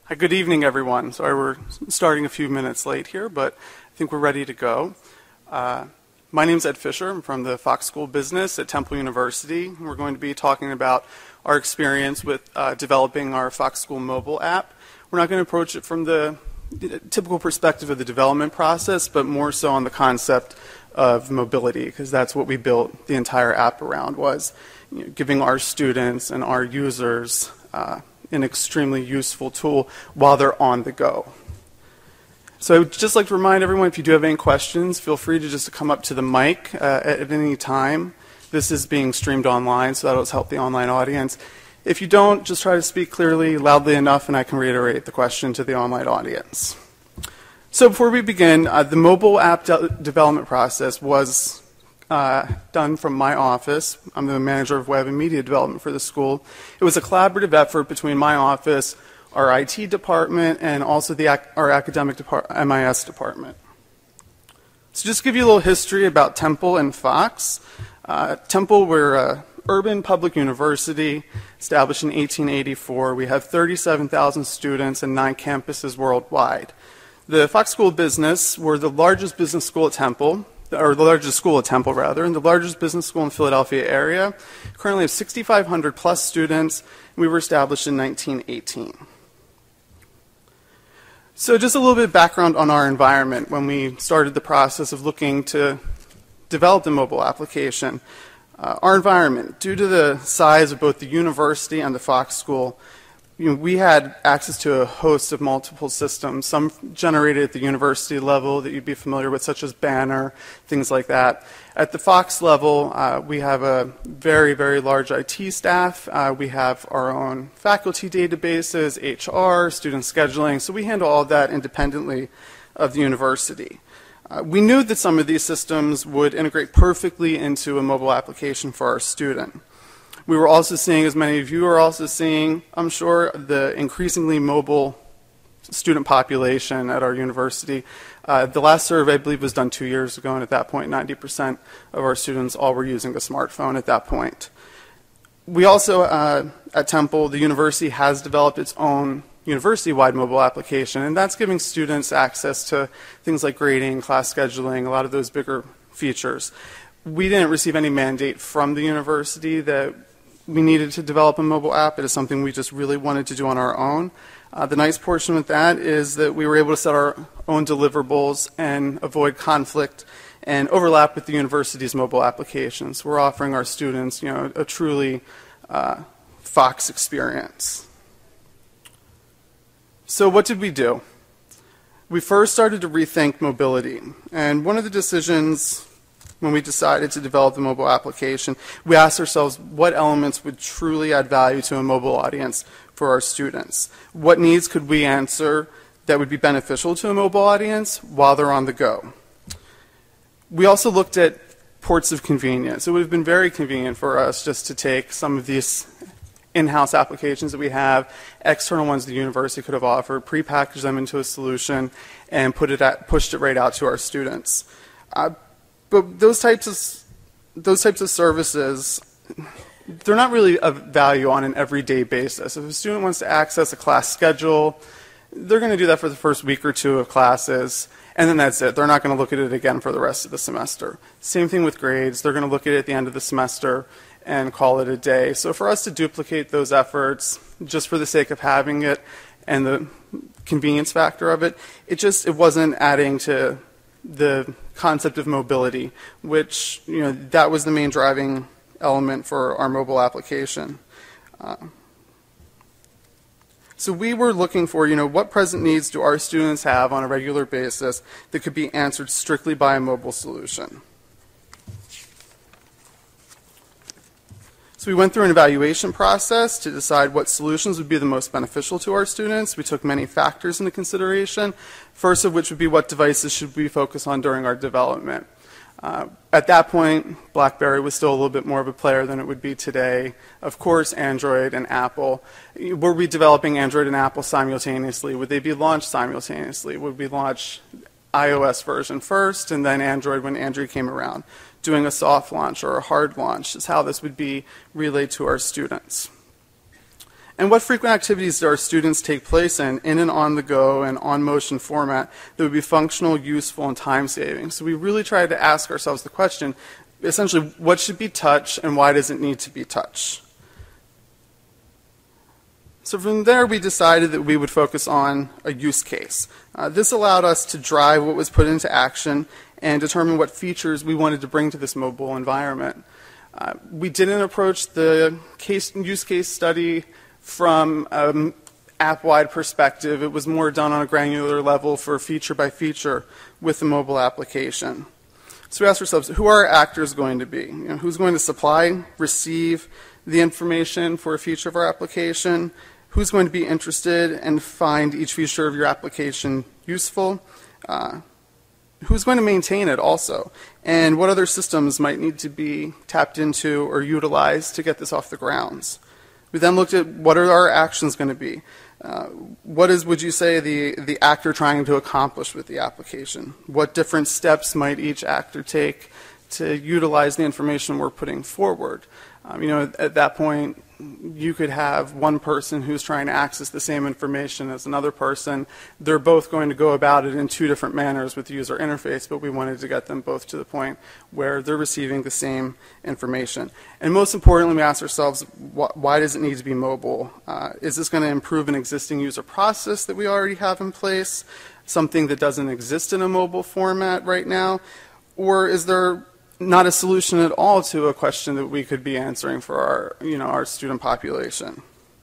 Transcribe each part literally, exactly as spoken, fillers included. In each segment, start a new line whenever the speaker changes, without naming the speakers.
Hi, good evening, everyone. Sorry we're starting a few minutes late here, but I think we're ready to go. Uh, my name is Ed Fisher. I'm from the Fox School of Business at Temple University. We're going to be talking about our experience with uh, developing our Fox School mobile app. We're not going to approach it from the typical perspective of the development process, but more so on the concept of mobility, because that's what we built the entire app around, was you know, giving our students and our users uh, an extremely useful tool while they're on the go. So I would just like to remind everyone, if you do have any questions, feel free to just come up to the mic uh, at, at any time. This is being streamed online, so that'll help the online audience. If you don't, just try to speak clearly, loudly enough, and I can reiterate the question to the online audience. So before we begin, uh, the mobile app de development process was uh, done from my office. I'm the manager of web and media development for the school. It was a collaborative effort between my office, our I T department, and also the, our academic department, M I S department. So just to give you a little history about Temple and Fox. Uh, Temple, we're an urban public university established in eighteen eighty-four. We have thirty-seven thousand students and nine campuses worldwide. The Fox School of Business, we're the largest business school at Temple, or the largest school at Temple, rather, and the largest business school in the Philadelphia area. Currently have sixty-five hundred plus students. We were established in nineteen eighteen. So just a little bit of background on our environment when we started the process of looking to develop the mobile application. Uh, our environment, due to the size of both the university and the Fox School, you know, we had access to a host of multiple systems, some generated at the university level that you'd be familiar with, such as Banner, things like that. At the Fox level, uh, we have a very, very large I T staff. Uh, we have our own faculty databases, H R, student scheduling, so we handle all of that independently of the university. Uh, we knew that some of these systems would integrate perfectly into a mobile application for our student. We were also seeing, as many of you are also seeing, I'm sure, the increasingly mobile student population at our university. Uh, the last survey, I believe, was done two years ago, and at that point, ninety percent of our students all were using a smartphone at that point. We also, uh, at Temple, the university has developed its own university-wide mobile application, and that's giving students access to things like grading, class scheduling, a lot of those bigger features. We didn't receive any mandate from the university that we needed to develop a mobile app. It is something we just really wanted to do on our own. Uh, the nice portion with that is that we were able to set our own deliverables and avoid conflict and overlap with the university's mobile applications. We're offering our students, you know, a truly uh, Fox experience. So what did we do? We first started to rethink mobility, and one of the decisions when we decided to develop the mobile application, we asked ourselves what elements would truly add value to a mobile audience for our students. What needs could we answer that would be beneficial to a mobile audience while they're on the go? We also looked at ports of convenience. It would have been very convenient for us just to take some of these in-house applications that we have, external ones the university could have offered, prepackage them into a solution, and put it at, pushed it right out to our students. Uh, But those types of those types of services, they're not really of value on an everyday basis. If a student wants to access a class schedule, they're going to do that for the first week or two of classes, and then that's it. They're not going to look at it again for the rest of the semester. Same thing with grades. They're going to look at it at the end of the semester and call it a day. So for us to duplicate those efforts just for the sake of having it and the convenience factor of it, it just it wasn't adding to the concept of mobility, which, you know, that was the main driving element for our mobile application. Uh, so we were looking for, you know, what present needs do our students have on a regular basis that could be answered strictly by a mobile solution. So we went through an evaluation process to decide what solutions would be the most beneficial to our students. We took many factors into consideration, first of which would be what devices should we focus on during our development. Uh, at that point, BlackBerry was still a little bit more of a player than it would be today. Of course, Android and Apple. Were we developing Android and Apple simultaneously? Would they be launched simultaneously? Would we launch iOS version first and then Android when Android came around? Doing a soft launch or a hard launch is how this would be relayed to our students. And what frequent activities do our students take place in, in and on the go and on motion format that would be functional, useful, and time-saving? So we really tried to ask ourselves the question, essentially, what should be touch and why does it need to be touch? So from there, we decided that we would focus on a use case. Uh, this allowed us to drive what was put into action and determine what features we wanted to bring to this mobile environment. Uh, we didn't approach the case, use case study from an app-wide perspective. It was more done on a granular level for feature by feature with the mobile application. So we asked ourselves, who are our actors going to be? You know, who's going to supply, receive the information for a feature of our application? Who's going to be interested and find each feature of your application useful? Uh, who's going to maintain it also? And what other systems might need to be tapped into or utilized to get this off the grounds? We then looked at what are our actions going to be. Uh, what is, would you say, the, the actor trying to accomplish with the application? What different steps might each actor take to utilize the information we're putting forward? Um, you know, at that point, you could have one person who's trying to access the same information as another person. They're both going to go about it in two different manners with the user interface, but we wanted to get them both to the point where they're receiving the same information. And most importantly, we asked ourselves, wh why does it need to be mobile? Uh, is this going to improve an existing user process that we already have in place, something that doesn't exist in a mobile format right now? Or is there not a solution at all to a question that we could be answering for our, you know, our student population?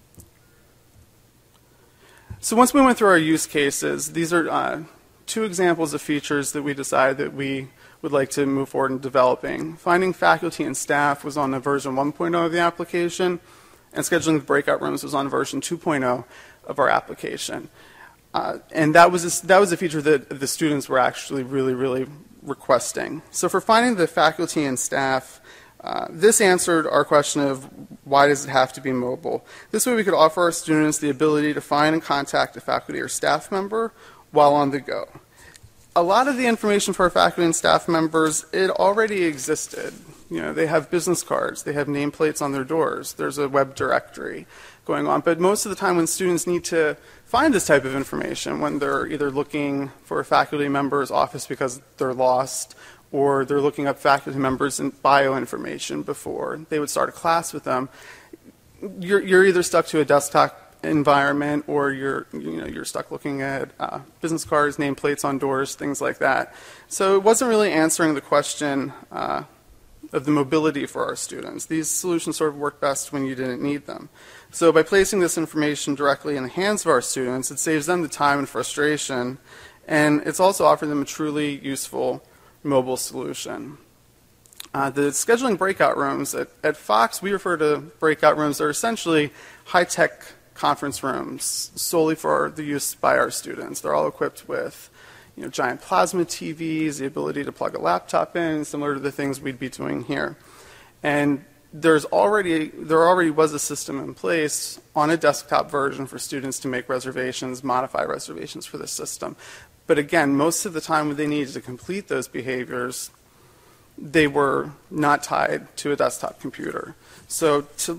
So once we went through our use cases, these are uh, two examples of features that we decided that we would like to move forward in developing. Finding faculty and staff was on the version one point oh of the application, and scheduling the breakout rooms was on version two point oh of our application. Uh, and that was, a, that was a feature that the students were actually really, really requesting. So for finding the faculty and staff, uh, this answered our question of why does it have to be mobile? This way we could offer our students the ability to find and contact a faculty or staff member while on the go. A lot of the information for our faculty and staff members, it already existed. You know, they have business cards, they have nameplates on their doors, there's a web directory going on. But most of the time when students need to find this type of information, when they're either looking for a faculty member's office because they're lost, or they're looking up faculty members' bio information before they would start a class with them, you're, you're either stuck to a desktop environment, or you're, you know, you're stuck looking at uh, business cards, nameplates on doors, things like that. So it wasn't really answering the question uh, of the mobility for our students. These solutions sort of work best when you didn't need them. So by placing this information directly in the hands of our students, it saves them the time and frustration, and it's also offering them a truly useful mobile solution. Uh, the scheduling breakout rooms, at, at Fox, we refer to breakout rooms that are essentially high-tech conference rooms solely for the use by our students. They're all equipped with, you know, giant plasma T Vs, the ability to plug a laptop in, similar to the things we'd be doing here. And there's already, there already was a system in place on a desktop version for students to make reservations, modify reservations for the system. But again, most of the time when they needed to complete those behaviors, they were not tied to a desktop computer. So to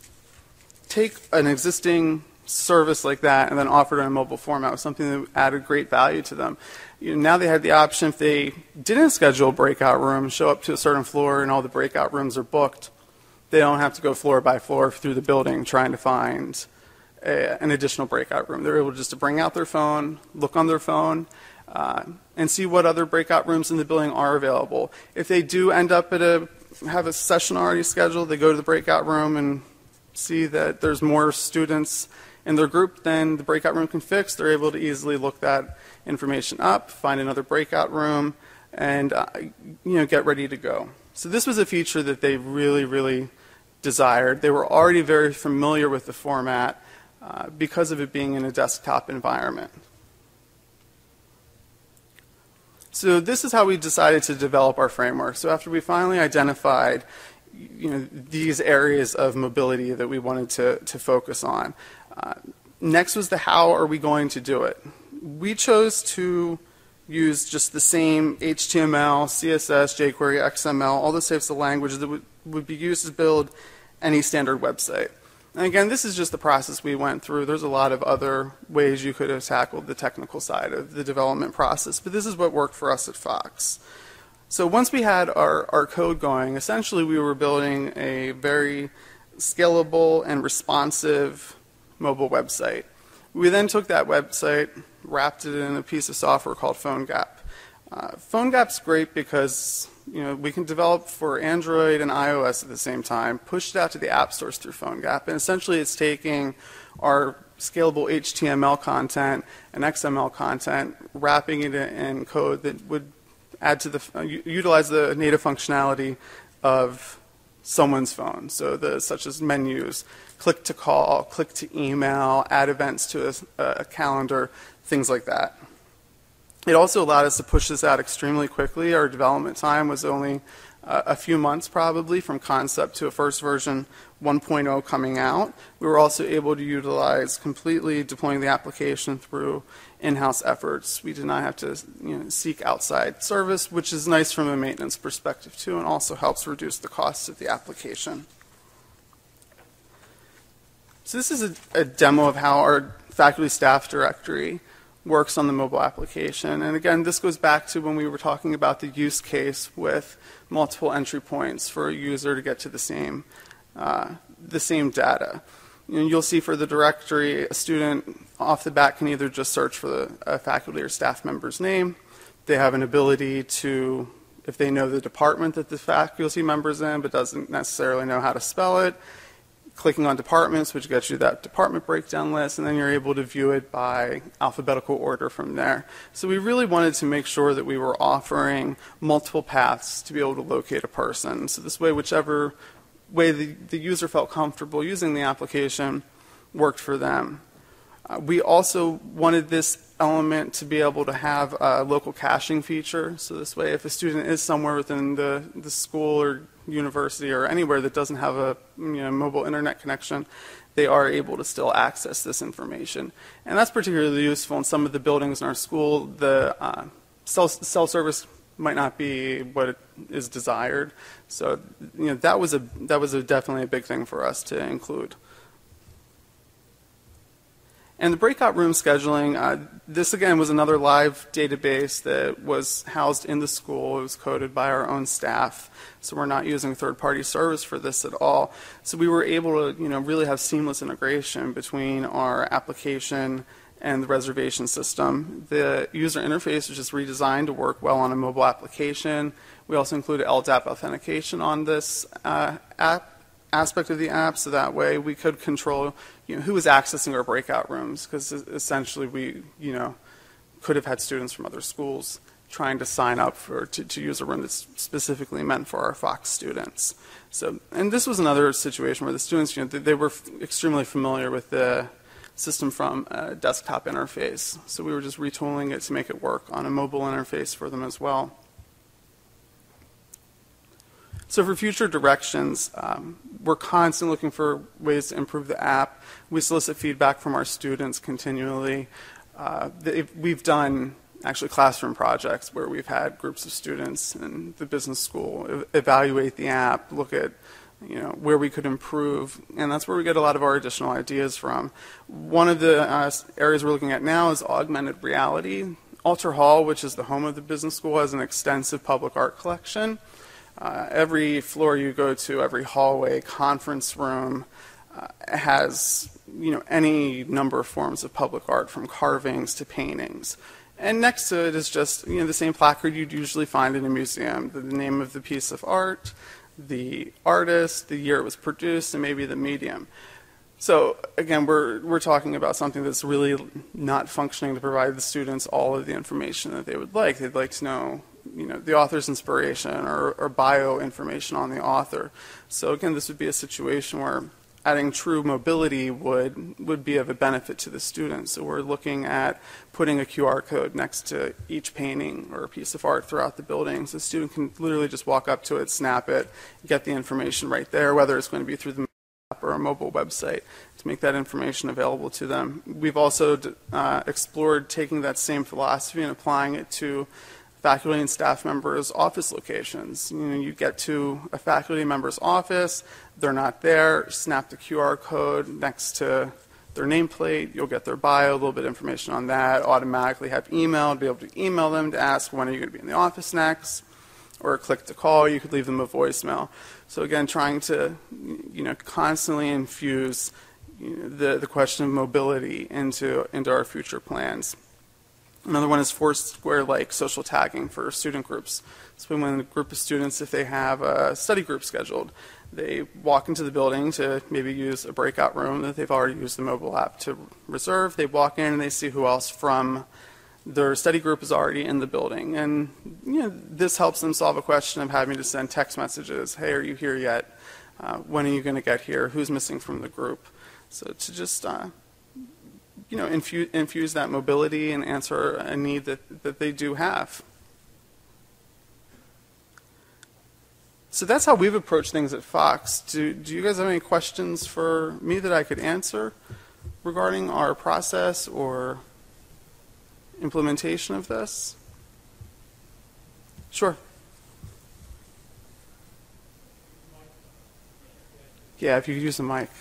take an existing service like that and then offer it in a mobile format was something that added great value to them. You know, now they had the option, if they didn't schedule a breakout room, show up to a certain floor and all the breakout rooms are booked, they don't have to go floor by floor through the building trying to find a, an additional breakout room. They're able just to bring out their phone, look on their phone, uh, and see what other breakout rooms in the building are available. If they do end up at a, have a session already scheduled, they go to the breakout room and see that there's more students in their group than the breakout room can fix. They're able to easily look that information up, find another breakout room, and uh, you know, get ready to go. So this was a feature that they really, really desired. They were already very familiar with the format uh, because of it being in a desktop environment. So this is how we decided to develop our framework. So after we finally identified, you know, these areas of mobility that we wanted to, to focus on, uh, next was the how are we going to do it. We chose to use just the same H T M L, C S S, jQuery, X M L, all those types of languages that would, would be used to build any standard website. And again, this is just the process we went through. There's a lot of other ways you could have tackled the technical side of the development process, but this is what worked for us at Fox. So once we had our, our code going, essentially we were building a very scalable and responsive mobile website. We then took that website, wrapped it in a piece of software called PhoneGap. Uh, PhoneGap's great because you know we can develop for Android and iOS at the same time, push it out to the app stores through PhoneGap, and essentially it's taking our scalable H T M L content and X M L content, wrapping it in code that would add to the uh, utilize the native functionality of someone's phone. So the such as menus, click to call, click to email, add events to a, a calendar, things like that. It also allowed us to push this out extremely quickly. Our development time was only uh, a few months probably from concept to a first version one point oh coming out. We were also able to utilize completely deploying the application through in-house efforts. We did not have to you know, seek outside service, which is nice from a maintenance perspective too, and also helps reduce the cost of the application. So this is a, a demo of how our faculty staff directory works on the mobile application. And again, this goes back to when we were talking about the use case with multiple entry points for a user to get to the same, uh, the same data. And you'll see for the directory, a student off the bat can either just search for the a faculty or staff member's name. They have an ability to, if they know the department that the faculty member's in but doesn't necessarily know how to spell it, clicking on departments, which gets you that department breakdown list, and then you're able to view it by alphabetical order from there. So we really wanted to make sure that we were offering multiple paths to be able to locate a person. So this way, whichever way the, the user felt comfortable using the application worked for them. Uh, we also wanted this element to be able to have a local caching feature. So this way, if a student is somewhere within the, the school or university or anywhere that doesn't have a you know, mobile internet connection, they are able to still access this information. And that's particularly useful in some of the buildings in our school. The uh, cell, cell service might not be what it is desired. So you know, that was, a, that was a definitely a big thing for us to include. And the breakout room scheduling, uh, this again was another live database that was housed in the school. It was coded by our own staff, so we're not using third-party service for this at all. So we were able to, you know, really have seamless integration between our application and the reservation system. The user interface was just redesigned to work well on a mobile application. We also included L D A P authentication on this uh, app. aspect of the app, so that way we could control you know, who was accessing our breakout rooms, because essentially we you know, could have had students from other schools trying to sign up for to, to use a room that's specifically meant for our Fox students. So, and this was another situation where the students, you know, they, they were f extremely familiar with the system from a desktop interface, so we were just retooling it to make it work on a mobile interface for them as well. So for future directions, um, we're constantly looking for ways to improve the app. We solicit feedback from our students continually. Uh, we've done actually classroom projects where we've had groups of students in the business school ev evaluate the app, look at you know, where we could improve, and that's where we get a lot of our additional ideas from. One of the uh, areas we're looking at now is augmented reality. Alter Hall, which is the home of the business school, has an extensive public art collection. Uh, every floor you go to, every hallway, conference room uh, has you know, any number of forms of public art, from carvings to paintings. And next to it is just you know, the same placard you'd usually find in a museum, the, the name of the piece of art, the artist, the year it was produced, and maybe the medium. So again, we're, we're talking about something that's really not functioning to provide the students all of the information that they would like. They'd like to know you know, the author's inspiration or, or bio information on the author. So again, this would be a situation where adding true mobility would, would be of a benefit to the students. So we're looking at putting a Q R code next to each painting or a piece of art throughout the building. So the student can literally just walk up to it, snap it, get the information right there, whether it's going to be through the app or a mobile website, to make that information available to them. We've also uh, explored taking that same philosophy and applying it to faculty and staff members' office locations. You know, you get to a faculty member's office, they're not there, snap the Q R code next to their nameplate, you'll get their bio, a little bit of information on that, automatically have email, be able to email them to ask when are you going to be in the office next, or click to call, you could leave them a voicemail. So again, trying to, you know, constantly infuse, you know, the, the question of mobility into, into our future plans. Another one is Foursquare-like social tagging for student groups. So when a group of students, if they have a study group scheduled, they walk into the building to maybe use a breakout room that they've already used the mobile app to reserve. They walk in and they see who else from their study group is already in the building. And you know, this helps them solve a question of having to send text messages. Hey, are you here yet? Uh, when are you going to get here? Who's missing from the group? So to just uh, you know, infuse, infuse that mobility and answer a need that, that they do have. So that's how we've approached things at Fox. Do, do you guys have any questions for me that I could answer regarding our process or implementation of this? Sure. Yeah, if you could use the mic.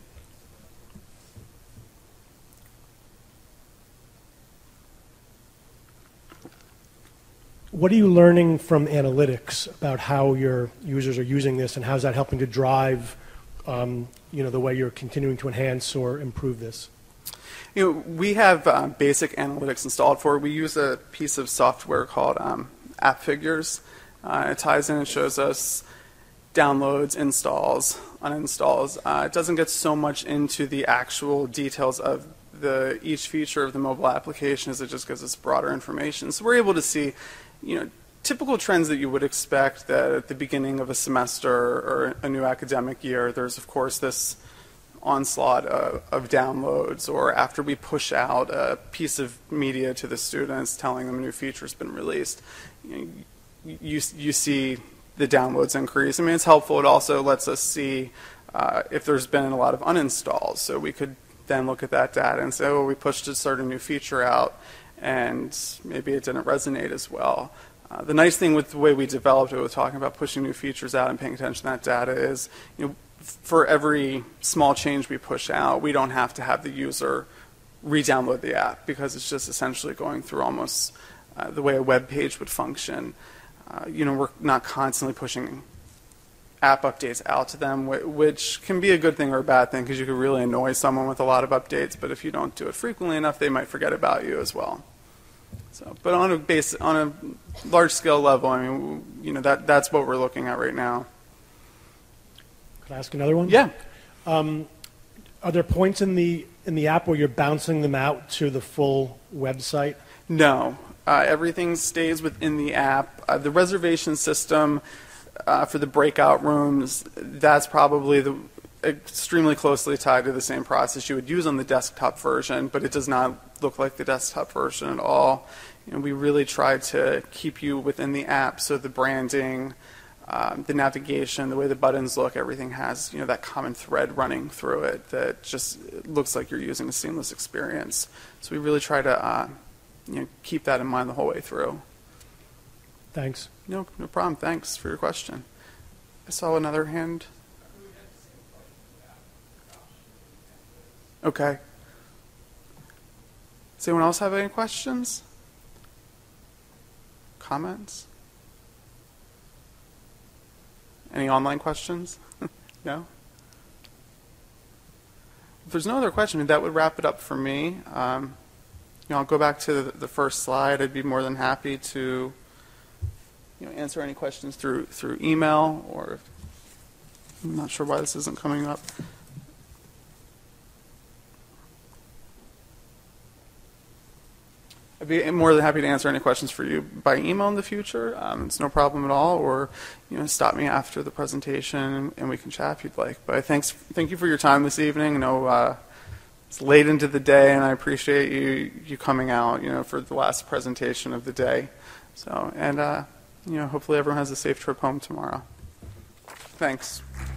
What are you learning from analytics about how your users are using this, and how's that helping to drive, um, you know, the way you're continuing to enhance or improve this?
You know, we have uh, basic analytics installed for it. We use a piece of software called um, App Figures. Uh, it ties in and shows us downloads, installs, uninstalls. Uh, it doesn't get so much into the actual details of the each feature of the mobile application, as it just gives us broader information. So we're able to see, you know, typical trends that you would expect that at the beginning of a semester or a new academic year, there's of course this onslaught of, of downloads, or after we push out a piece of media to the students telling them a new feature has been released, you know, you, you see the downloads increase. I mean, it's helpful. It also lets us see uh, if there's been a lot of uninstalls. So we could then look at that data and say, oh, we pushed a certain new feature out and maybe it didn't resonate as well. Uh, the nice thing with the way we developed it, with talking about pushing new features out and paying attention to that data, is, you know, for every small change we push out, we don't have to have the user re-download the app, because it's just essentially going through almost uh, the way a web page would function. Uh, you know, we're not constantly pushing app updates out to them, which can be a good thing or a bad thing, because you could really annoy someone with a lot of updates, but if you don't do it frequently enough, they might forget about you as well. So, but on a base, on a large scale level, I mean, you know, that that's what we're looking at right now.
Could I ask another one?
Yeah.
Um, are there points in the in the app where you're bouncing them out to the full website?
No. Uh, everything stays within the app. Uh, the reservation system uh, for the breakout rooms, that's probably the extremely closely tied to the same process you would use on the desktop version, but it does not look like the desktop version at all. You know, we really try to keep you within the app, so the branding, um, the navigation, the way the buttons look, everything has, you know, that common thread running through it that just looks like you're using a seamless experience. So we really try to uh, you know, keep that in mind the whole way through.
Thanks.
No, no problem. Thanks for your question. I saw another hand. Okay. Does anyone else have any questions? Comments? Any online questions? No? If there's no other question, that would wrap it up for me. Um, you know, I'll go back to the, the first slide. I'd be more than happy to, you know, answer any questions through through email, or I'm not sure why this isn't coming up. I'd be more than happy to answer any questions for you by email in the future. Um, it's no problem at all, or, you know, stop me after the presentation and we can chat if you'd like. But thanks, thank you for your time this evening. I know uh, it's late into the day, and I appreciate you you coming out, you know, for the last presentation of the day. So, and uh, you know, hopefully everyone has a safe trip home tomorrow. Thanks.